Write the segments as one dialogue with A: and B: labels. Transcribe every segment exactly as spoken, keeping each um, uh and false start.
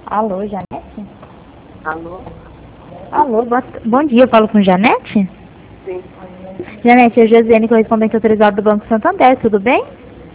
A: Alô, Janete?
B: Alô?
A: Alô, boa- bom dia, eu falo com Janete?
B: Sim.
A: Janete, é Josiane, correspondente autorizado do Banco Santander, tudo bem?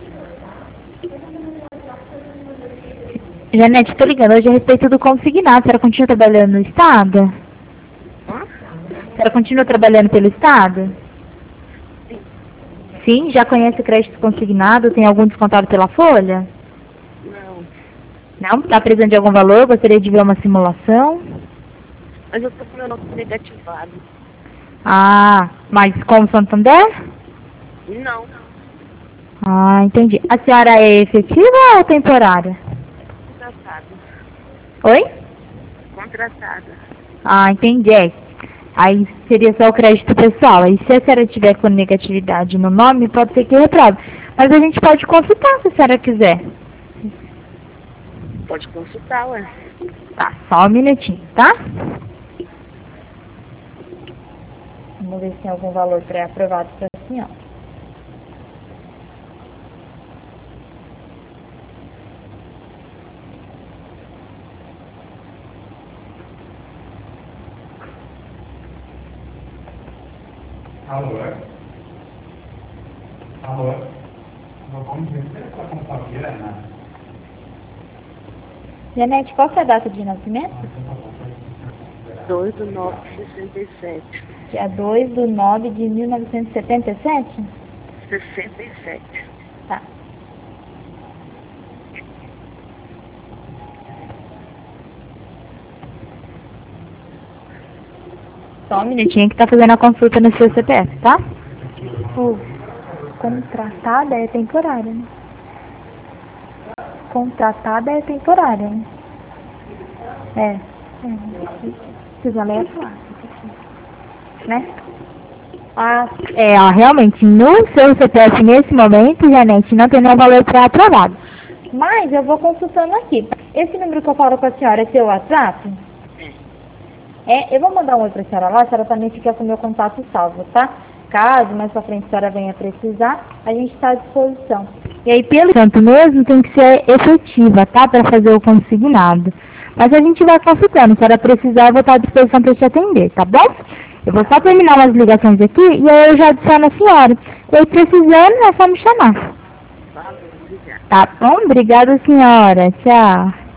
A: Janete, estou ligando hoje a respeito do consignado. A senhora continua trabalhando no Estado?
B: Hã?
A: A senhora continua trabalhando pelo Estado?
B: Sim.
A: Sim, já conhece o crédito consignado? Tem algum descontado pela folha?
B: Não.
A: Não? Está precisando de algum valor? Gostaria de ver uma simulação?
B: Mas eu tô com meu nome negativado.
A: Ah, mas com o Santander?
B: Não.
A: Ah, entendi. A senhora é efetiva ou temporária?
B: Contratada.
A: Oi?
B: Contratada.
A: Ah, entendi. É. Aí seria só o crédito pessoal. Aí se a senhora tiver com negatividade no nome, pode ser que reprove. Mas a gente pode consultar se a senhora quiser.
B: Pode consultar, ué.
A: Tá, só um minutinho, tá? Vamos ver se tem algum valor pré-aprovado para a senhora.
C: Alô? Alô? Vamos ver se essa companheira, né?
A: Janete, qual que é a data de nascimento?
B: dois do nove de sessenta e sete.
A: Dia dois de nove de mil novecentos e setenta e sete?
B: sessenta e sete.
A: Tá. Só um minutinho que tá fazendo a consulta no seu C P F, tá? O contratada é temporária, né? Contratada é temporária, né? É. É. Precisa ler a placa, né? Ah, é, ó, realmente, no seu C P F nesse momento, Janete, não tem nenhum valor pré-aprovado. Mas eu vou consultando aqui. Esse número que eu falo com a senhora é seu WhatsApp? É, eu vou mandar um oi pra senhora lá, a senhora também fica com o meu contato salvo, tá? Caso mais pra frente a senhora venha precisar, a gente está à disposição. E aí, pelo tanto mesmo, tem que ser efetiva, tá? Para fazer o consignado. Mas a gente vai consultando. Se a senhora precisar, eu vou estar à disposição para te atender, tá bom? Eu vou só terminar umas ligações aqui e aí eu já adiciono a senhora. E aí, precisando, é só me chamar.
B: Valeu, obrigada.
A: Tá bom? Obrigada, senhora. Tchau.